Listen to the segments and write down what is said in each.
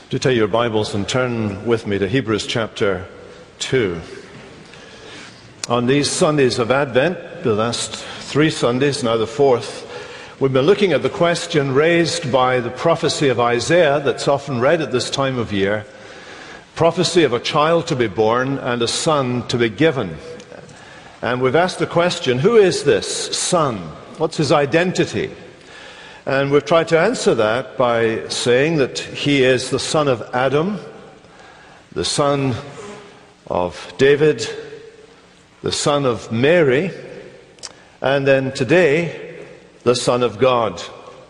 Do take your Bibles and turn with me to Hebrews chapter 2. On these Sundays of Advent, the last 3 Sundays, now the 4th, we've been looking at the question raised by the prophecy of Isaiah that's often read at this time of year. Prophecy of a child to be born and a son to be given. And we've asked the question, who is this son? What's his identity? And we've tried to answer that by saying that he is the son of Adam, the son of David, the son of Mary, and then today, the Son of God.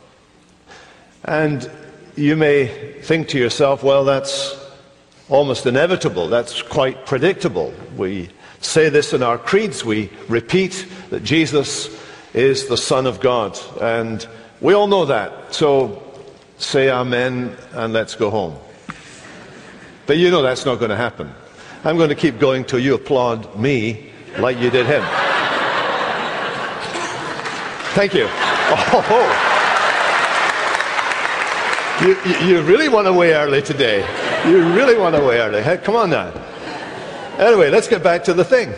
And you may think to yourself, well, that's almost inevitable. That's quite predictable. We say this in our creeds. We repeat that Jesus is the Son of God. And we all know that. So say amen and let's go home. But you know that's not going to happen. I'm going to keep going till you applaud me like you did him. Thank you. Oh. You really went away early today. You really went away early. Hey, come on now. Anyway, let's get back to the thing.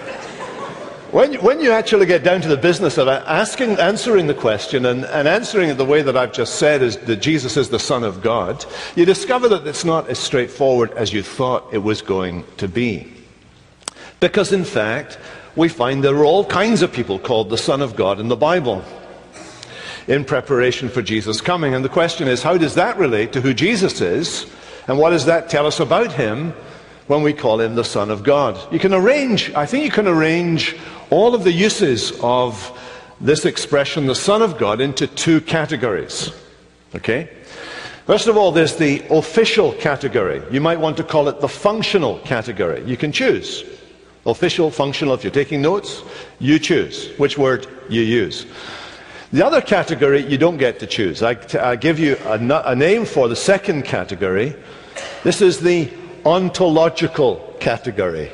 When you actually get down to the business of answering the question and answering it the way that I've just said, is that Jesus is the Son of God, you discover that it's not as straightforward as you thought it was going to be. Because in fact, we find there are all kinds of people called the Son of God in the Bible in preparation for Jesus' coming. And the question is, how does that relate to who Jesus is? And what does that tell us about him when we call him the Son of God? I think you can arrange all of the uses of this expression, the Son of God, into 2 categories. Okay? First of all, there's the official category. You might want to call it the functional category. You can choose. Official, functional. If you're taking notes, you choose which word you use. The other category, you don't get to choose. I give you a name for the second category. This is the ontological category.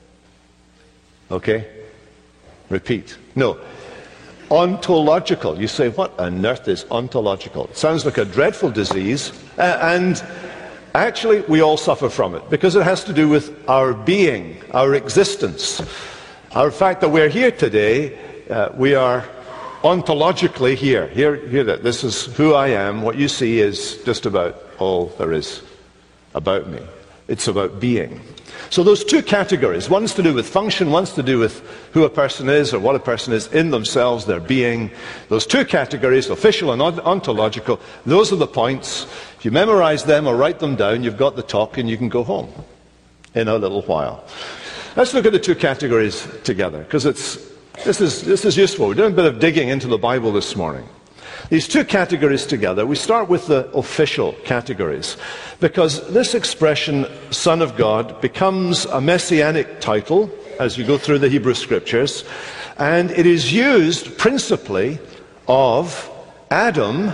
Okay? Repeat. No. Ontological. You say, what on earth is ontological? It sounds like a dreadful disease, and actually we all suffer from it, because it has to do with our being, our existence. Our fact that we're here today, we are ontologically here. Hear that. This is who I am. What you see is just about all there is about me. It's about being. So those 2 categories, one's to do with function, one's to do with who a person is or what a person is in themselves, their being. Those 2 categories, official and ontological, those are the points. If you memorize them or write them down, you've got the talk and you can go home in a little while. Let's look at the 2 categories together, because this is useful. We're doing a bit of digging into the Bible this morning. These 2 categories together, we start with the official categories, because this expression, Son of God, becomes a messianic title as you go through the Hebrew Scriptures, and it is used principally of Adam,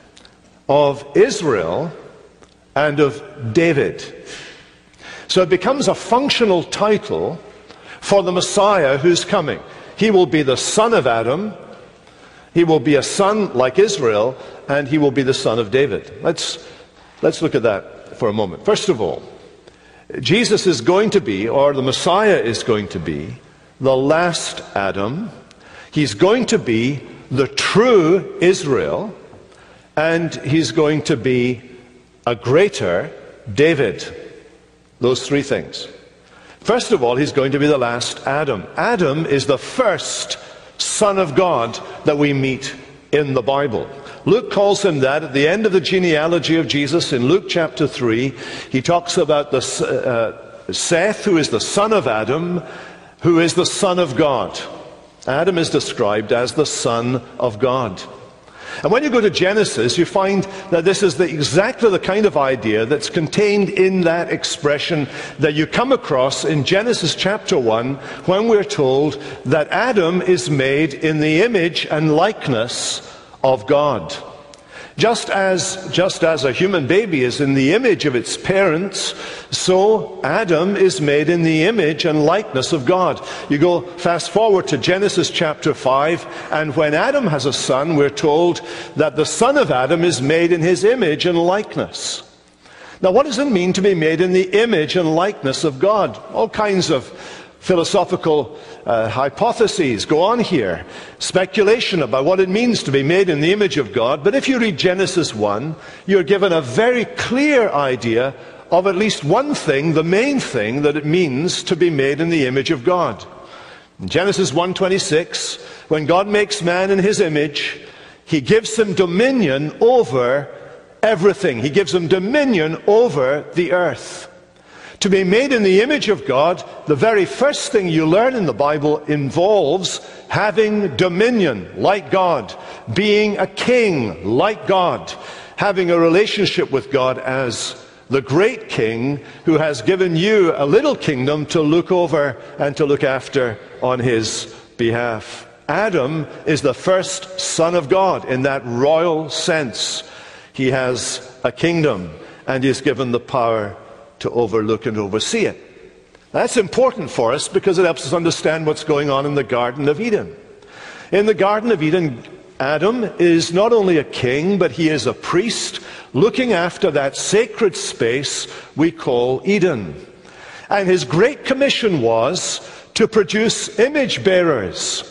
of Israel, and of David. So it becomes a functional title for the Messiah who's coming. He will be the son of Adam, he will be a son like Israel, and he will be the son of David. Let's look at that for a moment. First of all, Jesus is going to be, or the Messiah is going to be, the last Adam. He's going to be the true Israel, and he's going to be a greater David. Those 3 things. First of all, he's going to be the last Adam. Adam is the first Son of God that we meet in the Bible. Luke calls him that at the end of the genealogy of Jesus in Luke chapter 3. He talks about Seth, who is the son of Adam, who is the Son of God. Adam is described as the Son of God. And when you go to Genesis, you find that this is exactly the kind of idea that's contained in that expression that you come across in Genesis chapter 1, when we're told that Adam is made in the image and likeness of God. Just as a human baby is in the image of its parents, so Adam is made in the image and likeness of God. You go fast forward to Genesis chapter 5, and when Adam has a son, we're told that the son of Adam is made in his image and likeness. Now, what does it mean to be made in the image and likeness of God? All kinds of philosophical hypotheses go on here, speculation about what it means to be made in the image of God. But if you read Genesis 1, you're given a very clear idea of at least one thing, the main thing that it means to be made in the image of God. In Genesis 1:26, when God makes man in his image, he gives him dominion over everything. He gives him dominion over the earth. To be made in the image of God, the very first thing you learn in the Bible involves having dominion like God, being a king like God, having a relationship with God as the great king who has given you a little kingdom to look over and to look after on his behalf. Adam is the first son of God in that royal sense. He has a kingdom and he is given the power to overlook and oversee it. That's important for us because it helps us understand what's going on in the Garden of Eden. In the Garden of Eden, Adam is not only a king, but he is a priest looking after that sacred space we call Eden. And his great commission was to produce image bearers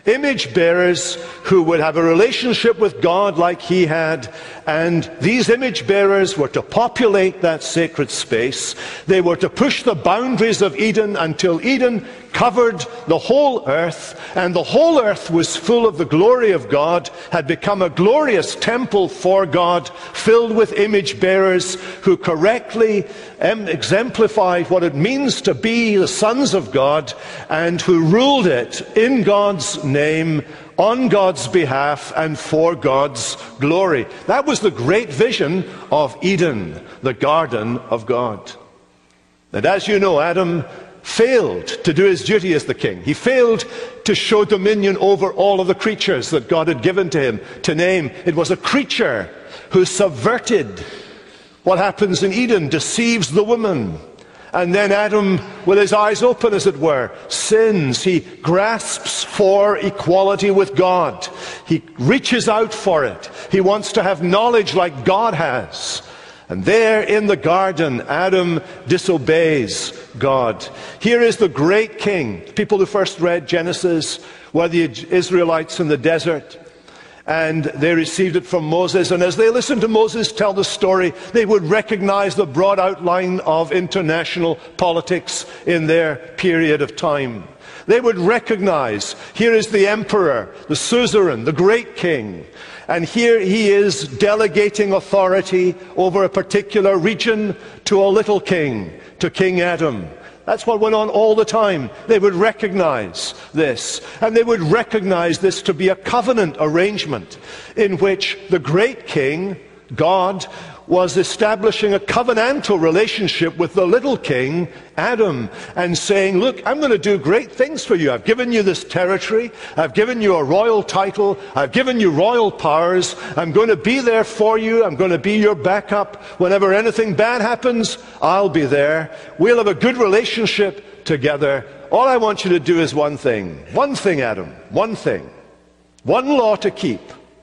who would have a relationship with God like he had, and these image bearers were to populate that sacred space. They were to push the boundaries of Eden until Eden covered the whole earth, and the whole earth was full of the glory of God, had become a glorious temple for God, filled with image bearers who correctly exemplified what it means to be the sons of God, and who ruled it in God's name, on God's behalf, and for God's glory. That was the great vision of Eden, the garden of God. And as you know, Adam failed to do his duty as the king. He failed to show dominion over all of the creatures that God had given to him to name. It was a creature who subverted what happens in Eden, deceives the woman. And then Adam, with his eyes open, as it were, sins. He grasps for equality with God. He reaches out for it. He wants to have knowledge like God has. And there in the garden, Adam disobeys God. Here is the great king. People who first read Genesis were the Israelites in the desert. And they received it from Moses. And as they listened to Moses tell the story, they would recognize the broad outline of international politics in their period of time. They would recognize, here is the emperor, the suzerain, the great king. And here he is delegating authority over a particular region to a little king, to King Adam. That's what went on all the time. They would recognize this. And they would recognize this to be a covenant arrangement in which the great king, God, was establishing a covenantal relationship with the little king, Adam, and saying, look, I'm going to do great things for you. I've given you this territory. I've given you a royal title. I've given you royal powers. I'm going to be there for you. I'm going to be your backup. Whenever anything bad happens, I'll be there. We'll have a good relationship together. All I want you to do is one thing. One thing, Adam. One thing. One law to keep.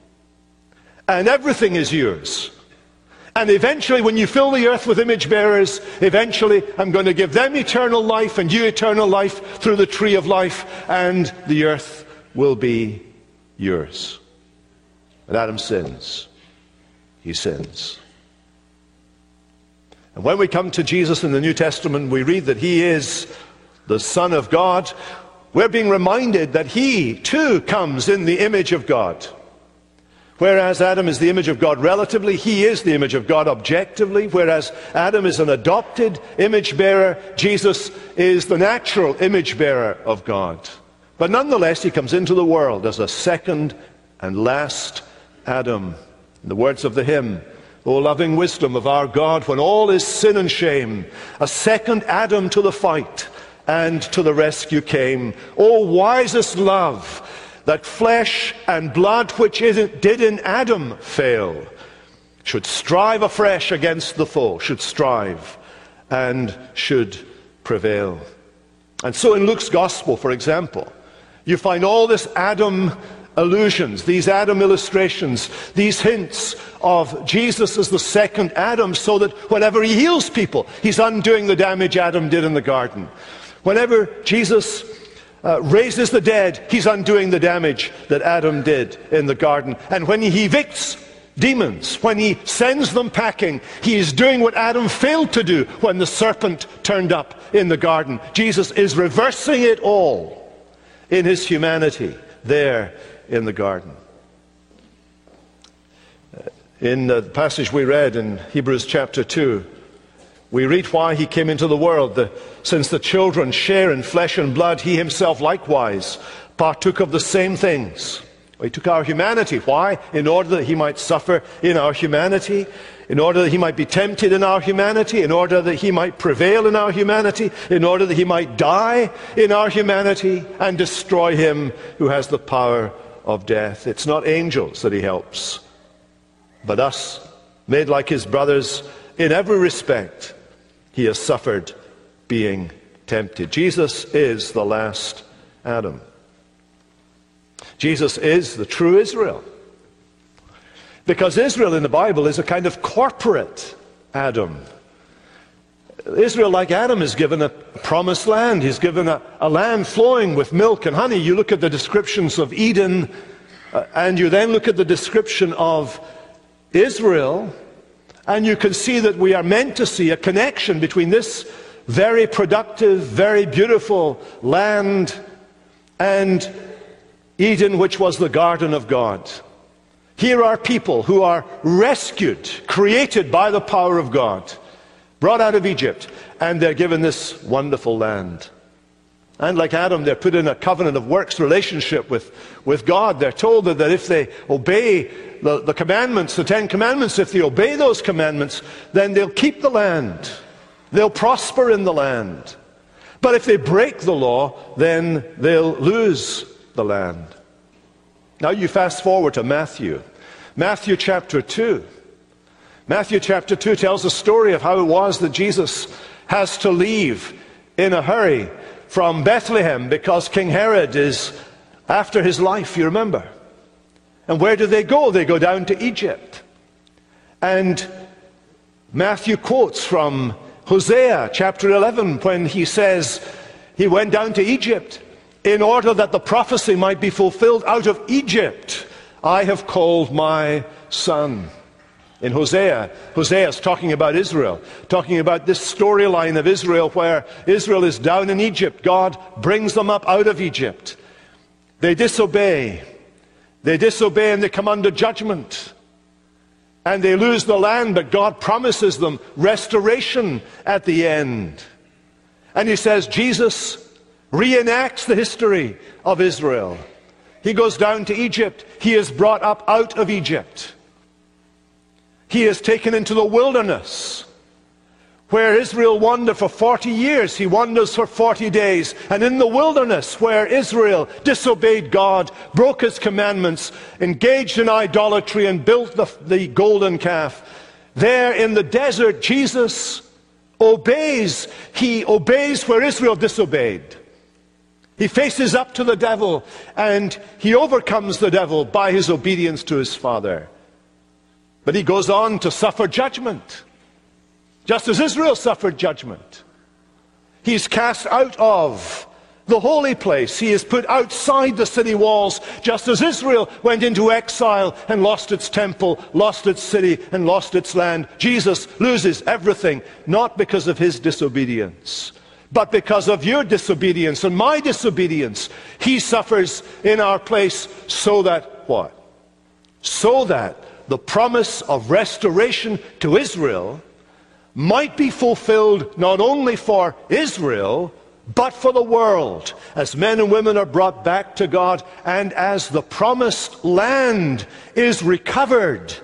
And everything is yours. And eventually, when you fill the earth with image bearers, eventually I'm going to give them eternal life and you eternal life through the tree of life, and the earth will be yours. But Adam sins. He sins. And when we come to Jesus in the New Testament, we read that he is the Son of God. We're being reminded that he too comes in the image of God. Whereas Adam is the image of God relatively, he is the image of God objectively. Whereas Adam is an adopted image bearer, Jesus is the natural image bearer of God. But nonetheless, he comes into the world as a second and last Adam. In the words of the hymn, O loving wisdom of our God, when all is sin and shame, a second Adam to the fight and to the rescue came. O wisest love, that flesh and blood which did in Adam fail, should strive afresh against the foe, should strive and should prevail. And so in Luke's Gospel, for example, you find all this Adam allusions, these Adam illustrations, these hints of Jesus as the second Adam, so that whenever he heals people, he's undoing the damage Adam did in the garden. Whenever Jesus raises the dead, he's undoing the damage that Adam did in the garden. And when he evicts demons, when he sends them packing, he is doing what Adam failed to do when the serpent turned up in the garden. Jesus is reversing it all in his humanity there in the garden. In the passage we read in Hebrews chapter 2, we read why he came into the world. Since the children share in flesh and blood, he himself likewise partook of the same things. He took our humanity. Why? In order that he might suffer in our humanity, in order that he might be tempted in our humanity, in order that he might prevail in our humanity, in order that he might die in our humanity and destroy him who has the power of death. It's not angels that he helps, but us, made like his brothers in every respect. He has suffered being tempted. Jesus is the last Adam. Jesus is the true Israel. Because Israel in the Bible is a kind of corporate Adam. Israel, like Adam, is given a promised land. He's given a land flowing with milk and honey. You look at the descriptions of Eden, and you then look at the description of Israel, and you can see that we are meant to see a connection between this very productive, very beautiful land and Eden, which was the garden of God. Here are people who are rescued, created by the power of God, brought out of Egypt, and they're given this wonderful land. And like Adam, they're put in a covenant of works relationship with God. They're told that if they obey the commandments, the 10 commandments, if they obey those commandments, then they'll keep the land. They'll prosper in the land. But if they break the law, then they'll lose the land. Now you fast forward to Matthew. Matthew chapter 2. Matthew chapter 2 tells the story of how it was that Jesus has to leave in a hurry from Bethlehem because King Herod is after his life, you remember. And where do they go? They go down to Egypt. And Matthew quotes from Hosea chapter 11 when he says he went down to Egypt in order that the prophecy might be fulfilled. Out of Egypt I have called my son. In Hosea is talking about Israel, talking about this storyline of Israel where Israel is down in Egypt. God brings them up out of Egypt. They disobey. They disobey and they come under judgment. And they lose the land, but God promises them restoration at the end. And he says Jesus reenacts the history of Israel. He goes down to Egypt. He is brought up out of Egypt. He is taken into the wilderness, where Israel wandered for 40 years. He wanders for 40 days. And in the wilderness, where Israel disobeyed God, broke his commandments, engaged in idolatry, and built the golden calf, there in the desert, Jesus obeys. He obeys where Israel disobeyed. He faces up to the devil, and he overcomes the devil by his obedience to his Father. But he goes on to suffer judgment, just as Israel suffered judgment. He's cast out of the holy place. He is put outside the city walls, just as Israel went into exile and lost its temple, lost its city, and lost its land. Jesus loses everything, not because of his disobedience, but because of your disobedience and my disobedience. He suffers in our place so that what? So that the promise of restoration to Israel might be fulfilled not only for Israel, but for the world, as men and women are brought back to God, and as the promised land is recovered.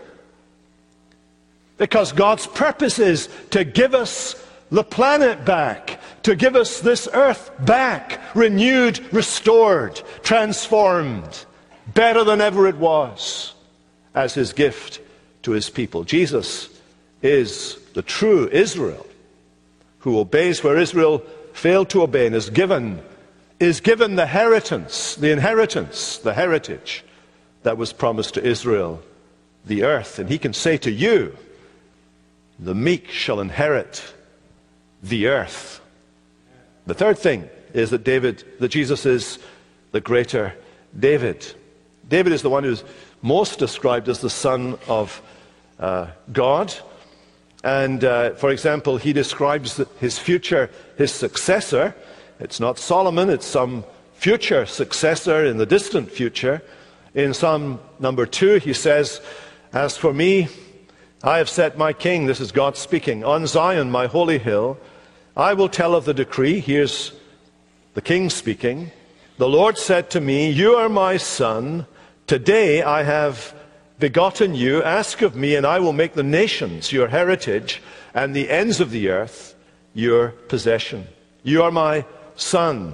Because God's purpose is to give us the planet back, to give us this earth back, renewed, restored, transformed, better than ever it was, as his gift to his people. Jesus is the true Israel, who obeys where Israel failed to obey, and is given the inheritance, the heritage that was promised to Israel, the earth. And he can say to you, the meek shall inherit the earth. The third thing is that Jesus is the greater David. David is the one who's most described as the son of God. And for example, he describes his successor. It's not Solomon, it's some future successor in the distant future. In Psalm number 2, he says, "As for me, I have set my king," this is God speaking, "on Zion, my holy hill. I will tell of the decree." Here's the king speaking. "The Lord said to me, you are my son. Today I have begotten you. Ask of me, and I will make the nations your heritage, and the ends of the earth your possession. You are my son."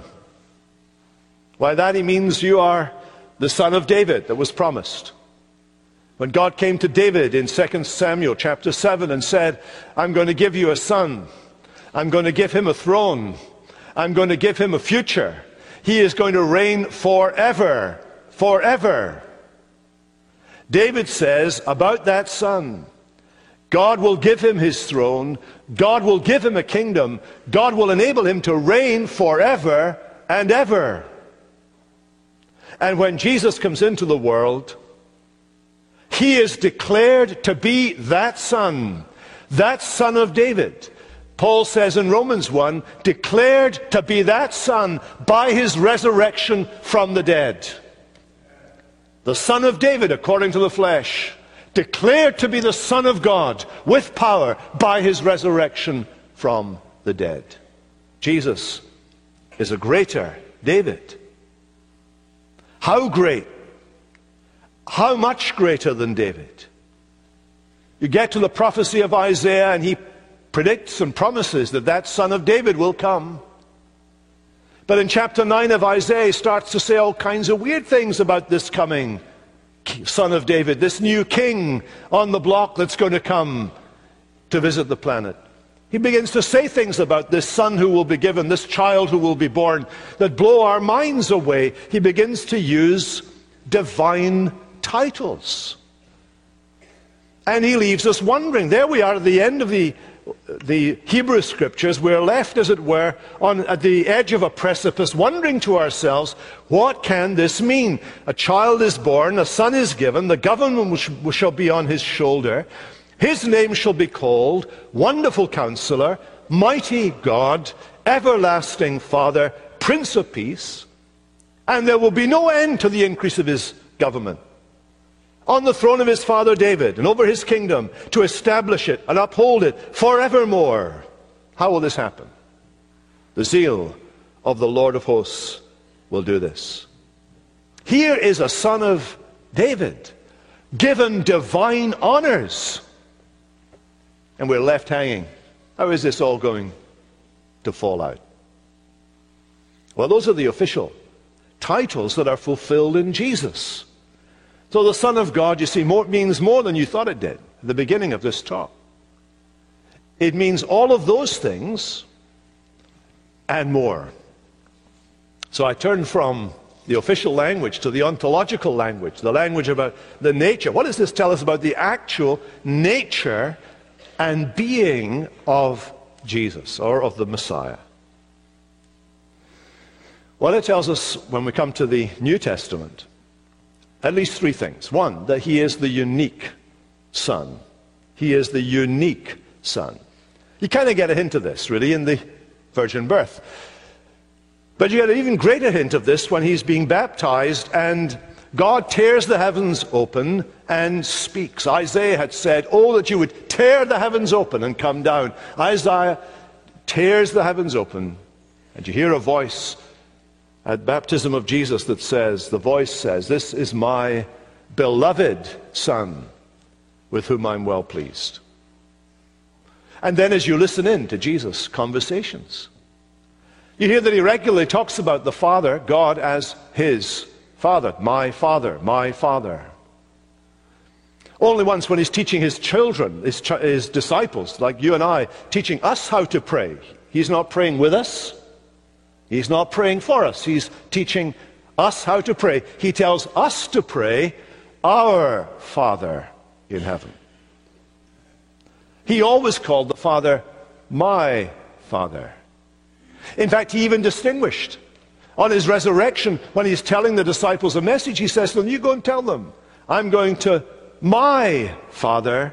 By that he means you are the son of David that was promised. When God came to David in 2 Samuel chapter 7 and said, "I'm going to give you a son. I'm going to give him a throne. I'm going to give him a future. He is going to reign forever, forever." David says about that son, God will give him his throne, God will give him a kingdom, God will enable him to reign forever and ever. And when Jesus comes into the world, he is declared to be that son of David. Paul says in Romans 1, declared to be that son by his resurrection from the dead. The son of David according to the flesh, declared to be the Son of God with power by his resurrection from the dead. Jesus is a greater David. How great? How much greater than David? You get to the prophecy of Isaiah and he predicts and promises that that son of David will come. But in chapter 9 of Isaiah, he starts to say all kinds of weird things about this coming son of David, this new king on the block that's going to come to visit the planet. He begins to say things about this son who will be given, this child who will be born, that blow our minds away. He begins to use divine titles. And he leaves us wondering. There we are at the end of the Hebrew Scriptures. We're left, as it were, at the edge of a precipice, wondering to ourselves, what can this mean? A child is born, a son is given, the government shall be on his shoulder. His name shall be called Wonderful Counselor, Mighty God, Everlasting Father, Prince of Peace. And there will be no end to the increase of his government. On the throne of his father David, and over his kingdom, to establish it and uphold it forevermore. How will this happen? The zeal of the Lord of hosts will do this. Here is a son of David, given divine honors. And we're left hanging. How is this all going to fall out? Well, those are the official titles that are fulfilled in Jesus. So the Son of God, you see, means more than you thought it did at the beginning of this talk. It means all of those things and more. So I turn from the official language to the ontological language, the language about the nature. What does this tell us about the actual nature and being of Jesus, or of the Messiah? Well, it tells us, when we come to the New Testament, at least three things. One, that he is the unique Son. He is the unique Son. You kind of get a hint of this, really, in the virgin birth. But you get an even greater hint of this when he's being baptized and God tears the heavens open and speaks. Isaiah had said, "Oh, that you would tear the heavens open and come down." Isaiah tears the heavens open, and you hear a voice at baptism of Jesus that says, the voice says, "This is my beloved Son, with whom I'm well pleased." And then as you listen in to Jesus' conversations, you hear that he regularly talks about the Father, God, as his Father, my Father, my Father. Only once when he's teaching his children, his disciples, like you and I, teaching us how to pray. He's not praying with us. He's not praying for us. He's teaching us how to pray. He tells us to pray, our Father in heaven. He always called the Father my Father. In fact, he even distinguished on his resurrection when he's telling the disciples a message. He says to them, you go and tell them, I'm going to my Father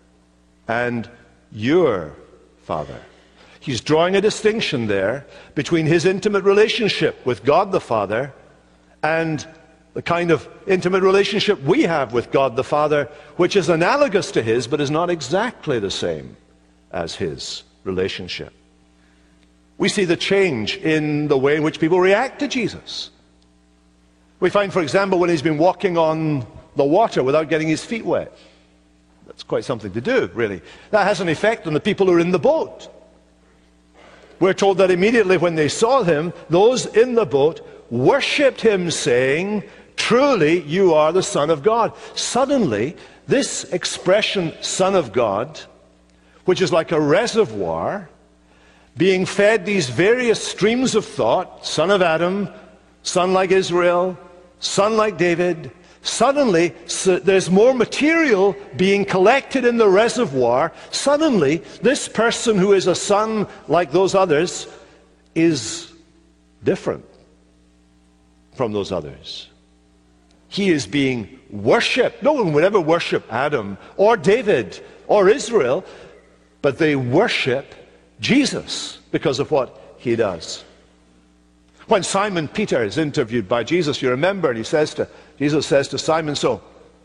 and your Father. He's drawing a distinction there between his intimate relationship with God the Father and the kind of intimate relationship we have with God the Father, which is analogous to his, but is not exactly the same as his relationship. We see the change in the way in which people react to Jesus. We find, for example, when he's been walking on the water without getting his feet wet. That's quite something to do, really. That has an effect on the people who are in the boat. We're told that immediately when they saw him, those in the boat worshipped him, saying, truly you are the Son of God. Suddenly, this expression, Son of God, which is like a reservoir, being fed these various streams of thought, son of Adam, son like Israel, son like David, suddenly there's more material being collected in the reservoir. Suddenly, this person who is a son like those others is different from those others. He is being worshipped. No one would ever worship Adam or David or Israel, but they worship Jesus because of what he does. When Simon Peter is interviewed by Jesus, you remember, and Jesus says to Simon, so,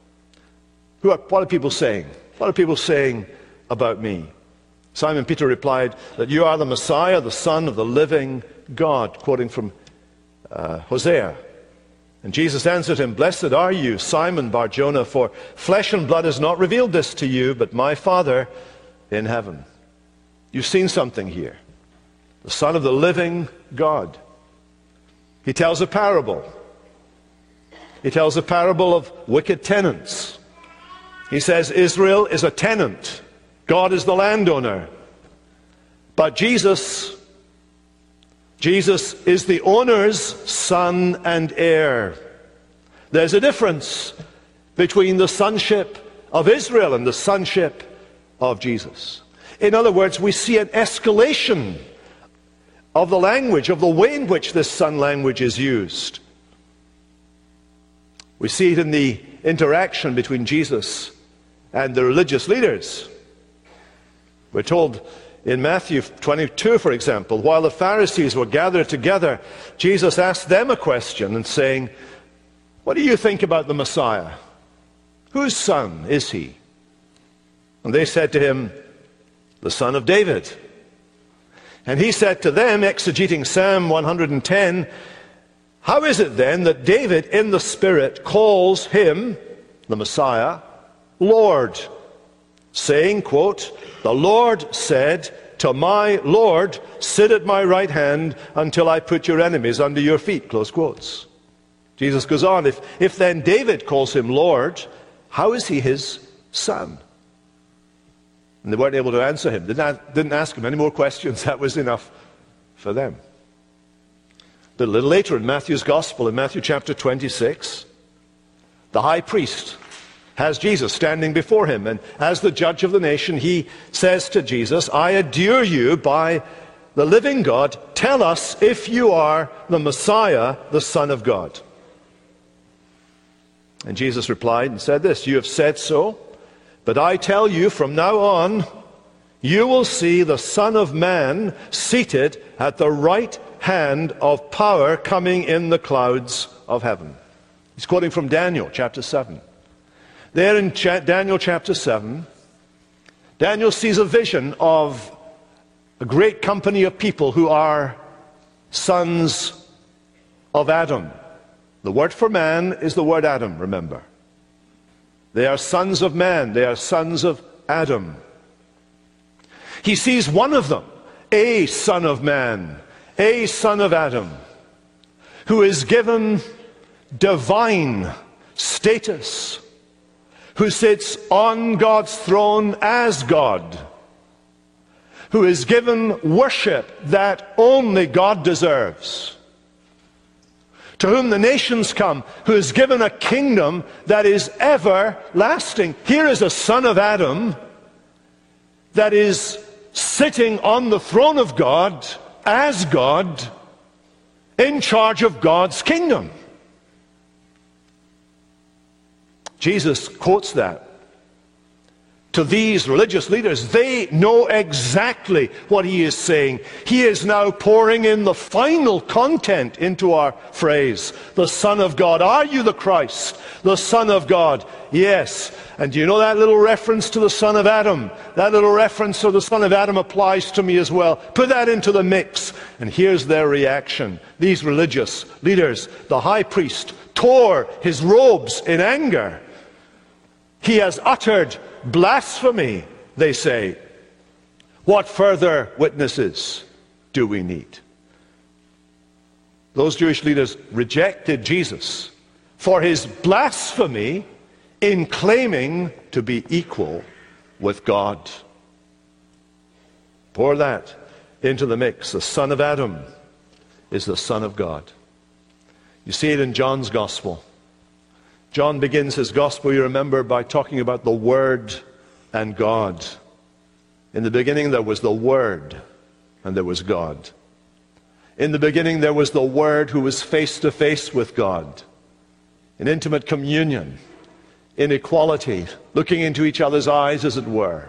what are people saying? What are people saying about me? Simon Peter replied that you are the Messiah, the Son of the living God, quoting from Hosea. And Jesus answered him, blessed are you, Simon Bar-Jonah, for flesh and blood has not revealed this to you, but my Father in heaven. You've seen something here. The Son of the living God. He tells a parable. He tells a parable of wicked tenants. He says Israel is a tenant. God is the landowner. But Jesus is the owner's son and heir. There's a difference between the sonship of Israel and the sonship of Jesus. In other words, we see an escalation of the language, of the way in which this son language is used. We see it in the interaction between Jesus and the religious leaders. We're told in Matthew 22, for example, while the Pharisees were gathered together, Jesus asked them a question and saying, what do you think about the Messiah? Whose son is he? And they said to him, the son of David. And he said to them, exegeting Psalm 110, how is it then that David in the Spirit calls him, the Messiah, Lord, saying, quote, the Lord said to my Lord, sit at my right hand until I put your enemies under your feet, close quotes. Jesus goes on, if then David calls him Lord, how is he his son? And they weren't able to answer him. Didn't ask him any more questions. That was enough for them. But a little later in Matthew's Gospel, in Matthew chapter 26, the high priest has Jesus standing before him. And as the judge of the nation, he says to Jesus, I adjure you by the living God, tell us if you are the Messiah, the Son of God. And Jesus replied and said this, you have said so. But I tell you, from now on, you will see the Son of Man seated at the right hand of power coming in the clouds of heaven. He's quoting from Daniel chapter 7. There in Daniel chapter 7, Daniel sees a vision of a great company of people who are sons of Adam. The word for man is the word Adam, remember. They are sons of man. They are sons of Adam. He sees one of them, a son of man, a son of Adam, who is given divine status, who sits on God's throne as God, who is given worship that only God deserves, to whom the nations come, who is given a kingdom that is everlasting. Here is a son of Adam that is sitting on the throne of God as God, in charge of God's kingdom. Jesus quotes that to these religious leaders. They know exactly what he is saying. He is now pouring in the final content into our phrase, the Son of God. Are you the Christ, the Son of God? Yes. And do you know that little reference to the Son of Adam? That little reference to the Son of Adam applies to me as well. Put that into the mix. And here's their reaction. These religious leaders, the high priest tore his robes in anger. He has uttered blasphemy, they say. What further witnesses do we need? Those Jewish leaders rejected Jesus for his blasphemy in claiming to be equal with God. Pour that into the mix. The Son of Adam is the Son of God. You see it in John's Gospel. John begins his Gospel, you remember, by talking about the Word and God. In the beginning there was the Word, and there was God. In the beginning there was the Word who was face to face with God, in intimate communion, in equality, looking into each other's eyes, as it were.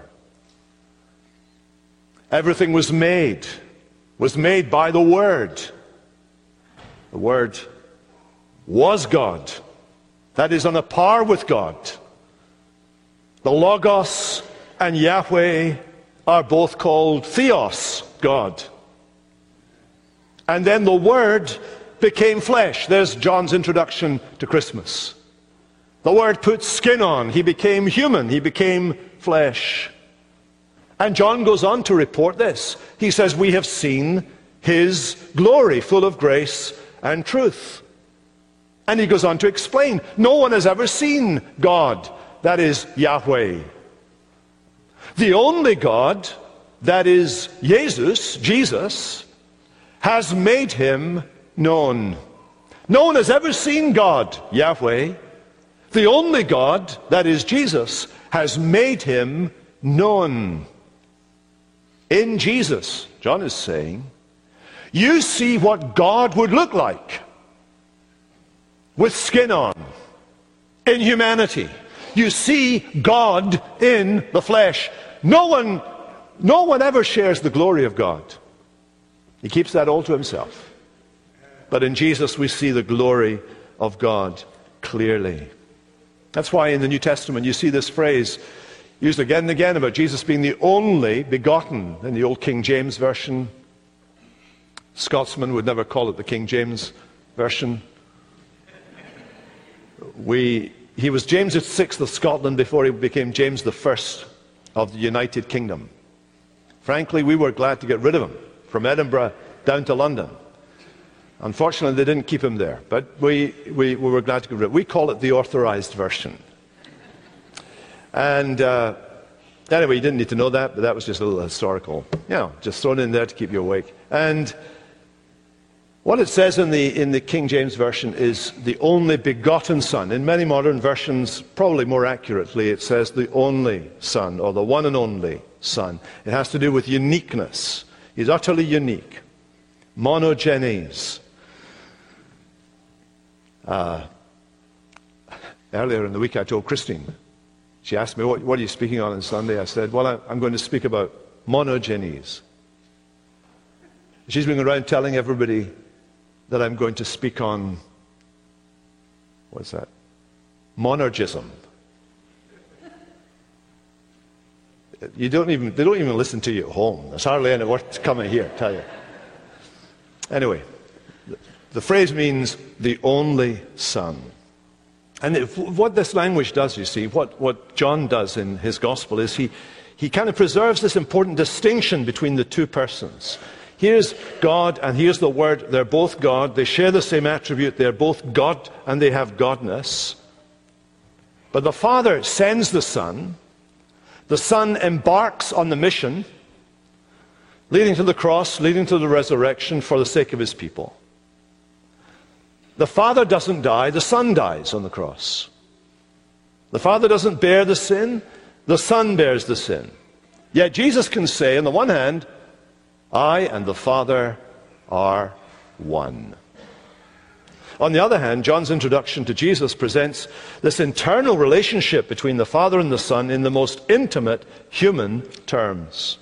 Everything was made by the Word. The Word was God. That is, on a par with God. The Logos and Yahweh are both called Theos, God. And then the Word became flesh. There's John's introduction to Christmas. The Word put skin on. He became human. He became flesh. And John goes on to report this. He says, we have seen his glory, full of grace and truth. And he goes on to explain, no one has ever seen God, that is Yahweh. The only God, that is Jesus, has made him known. No one has ever seen God, Yahweh. The only God, that is Jesus, has made him known. In Jesus, John is saying, you see what God would look like. With skin on, in humanity. You see God in the flesh. No one ever shares the glory of God. He keeps that all to himself. But in Jesus we see the glory of God clearly. That's why in the New Testament you see this phrase used again and again about Jesus being the only begotten. In the old King James Version, Scotsman would never call it the King James Version. He was James VI of Scotland before he became James I of the United Kingdom. Frankly, we were glad to get rid of him from Edinburgh down to London. Unfortunately, they didn't keep him there, but we were glad to get rid of him. We call it the Authorized Version. And anyway, you didn't need to know that, but that was just a little historical, just thrown in there to keep you awake. And what it says in the King James Version is the only begotten Son. In many modern versions, probably more accurately, it says the only Son, or the one and only Son. It has to do with uniqueness. He's utterly unique. Monogenes. Earlier in the week I told Christine, she asked me, what are you speaking on Sunday? I said, well, I'm going to speak about monogenes. She's been around telling everybody that I'm going to speak on, what's that? Monergism. They don't even listen to you at home. There's hardly any worth coming here, tell you. Anyway, the phrase means the only Son. And what this language does, you see, what John does in his gospel is he kind of preserves this important distinction between the two persons. Here's God and here's the Word. They're both God. They share the same attribute. They're both God and they have godness. But the Father sends the Son. The Son embarks on the mission, leading to the cross, leading to the resurrection for the sake of his people. The Father doesn't die, the Son dies on the cross. The Father doesn't bear the sin, the Son bears the sin. Yet Jesus can say, on the one hand, I and the Father are one. On the other hand, John's introduction to Jesus presents this internal relationship between the Father and the Son in the most intimate human terms.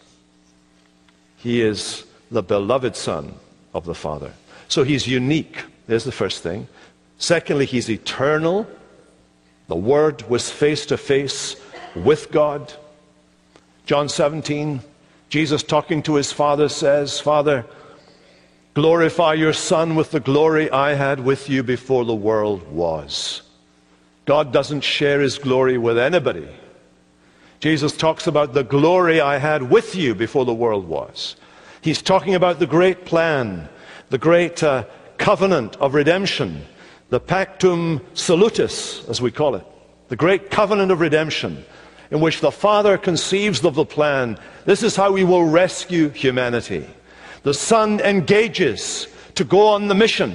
He is the beloved Son of the Father. So he's unique. There's the first thing. Secondly, he's eternal. The Word was face to face with God. John 17, Jesus talking to his Father says, Father, glorify your Son with the glory I had with you before the world was. God doesn't share his glory with anybody. Jesus talks about the glory I had with you before the world was. He's talking about the great plan, the great covenant of redemption, the pactum salutis, as we call it, the great covenant of redemption, in which the Father conceives of the plan. This is how we will rescue humanity. The Son engages to go on the mission.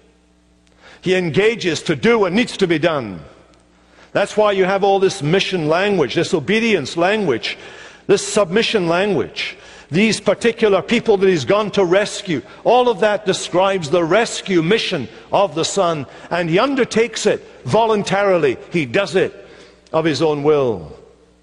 He engages to do what needs to be done. That's why you have all this mission language, this obedience language, this submission language. These particular people that he's gone to rescue, all of that describes the rescue mission of the Son, and he undertakes it voluntarily. He does it of his own will.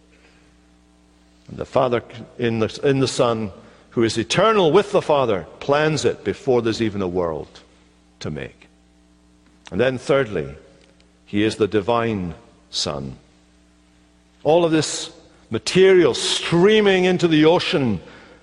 And the Father in the Son, who is eternal with the Father, plans it before there's even a world to make. And then thirdly, he is the divine Son. All of this material streaming into the ocean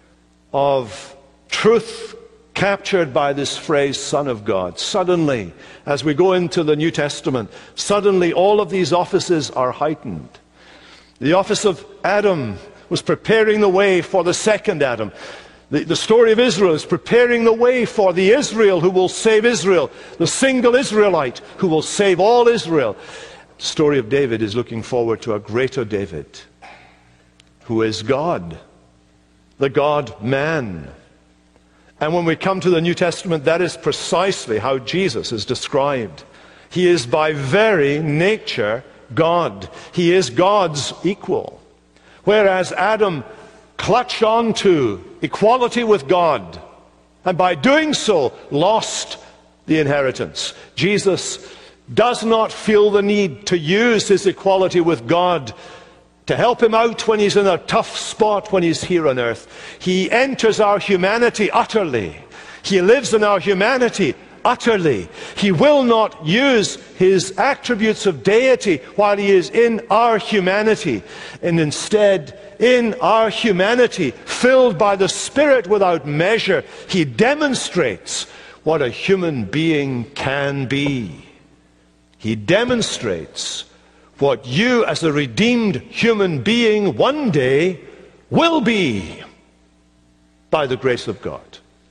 of truth captured by this phrase, Son of God. Suddenly, as we go into the New Testament, suddenly all of these offices are heightened. The office of Adam was preparing the way for the second Adam. The story of Israel is preparing the way for the Israel who will save Israel, the single Israelite who will save all Israel. The story of David is looking forward to a greater David, who is God, the God-man. And when we come to the New Testament, that is precisely how Jesus is described. He is by very nature God. He is God's equal. Whereas Adam clutched on to equality with God, and by doing so lost the inheritance. Jesus does not feel the need to use his equality with God to help him out when he's in a tough spot when he's here on earth. He enters our humanity utterly. He lives in our humanity utterly. He will not use his attributes of deity while he is in our humanity. And instead, in our humanity, filled by the Spirit without measure, he demonstrates what a human being can be. He demonstrates what you as a redeemed human being one day will be by the grace of God.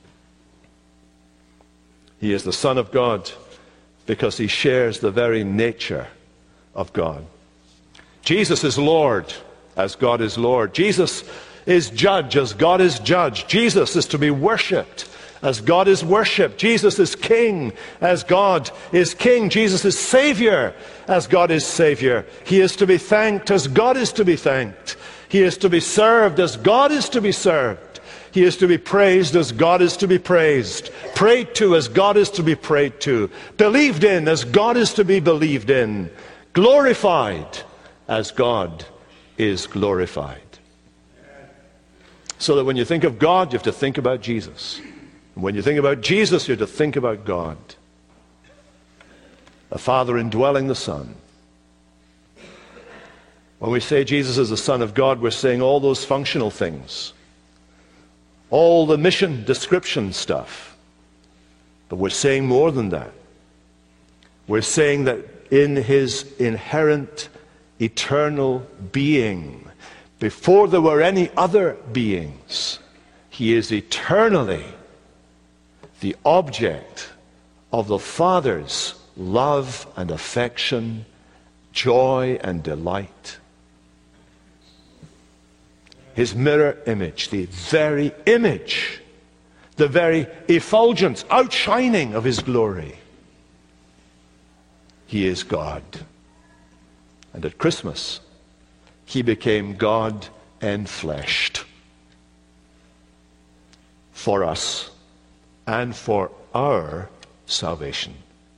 He is the Son of God because he shares the very nature of God. Jesus is Lord as God is Lord. Jesus is judge as God is judge. Jesus is to be worshipped as God is worshipped. Jesus is king as God is king. Jesus is Savior as God is Savior. He is to be thanked as God is to be thanked. He is to be served as God is to be served. He is to be praised as God is to be praised. Prayed to as God is to be prayed to. Believed in as God is to be believed in. Glorified as God is glorified. So that when you think of God, you have to think about Jesus. And when you think about Jesus, you have to think about God. The Father indwelling the Son. When we say Jesus is the Son of God, we're saying all those functional things. All the mission description stuff. But we're saying more than that. We're saying that in his inherent eternal being, before there were any other beings, he is eternally the object of the Father's love and affection, joy and delight. His mirror image, the very image, the very effulgence, outshining of his glory. he is God. And at Christmas, he became God enfleshed for us and for our salvation.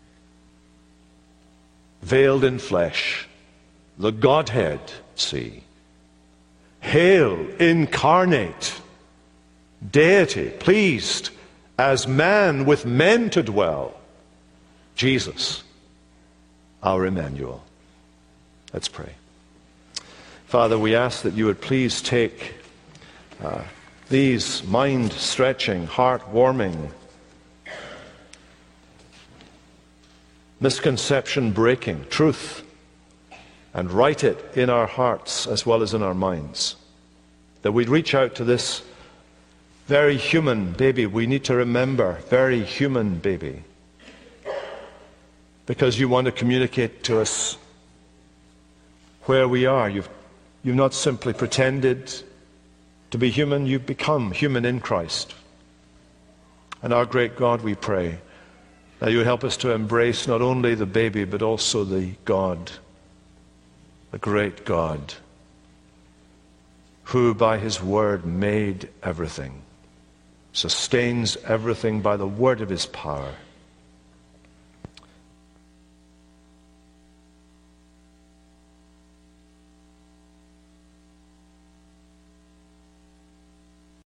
Veiled in flesh, the Godhead see. Hail, incarnate, deity, pleased as man with men to dwell, Jesus, our Emmanuel. Let's pray. Father, we ask that you would please take these mind-stretching, heart-warming, misconception-breaking truth and write it in our hearts as well as in our minds. That we'd reach out to this very human baby. We need to remember, very human baby. Because you want to communicate to us where we are. You've not simply pretended to be human, you've become human in Christ. And our great God, we pray that you would help us to embrace not only the baby, but also the God, the great God, who by his word made everything, sustains everything by the word of his power.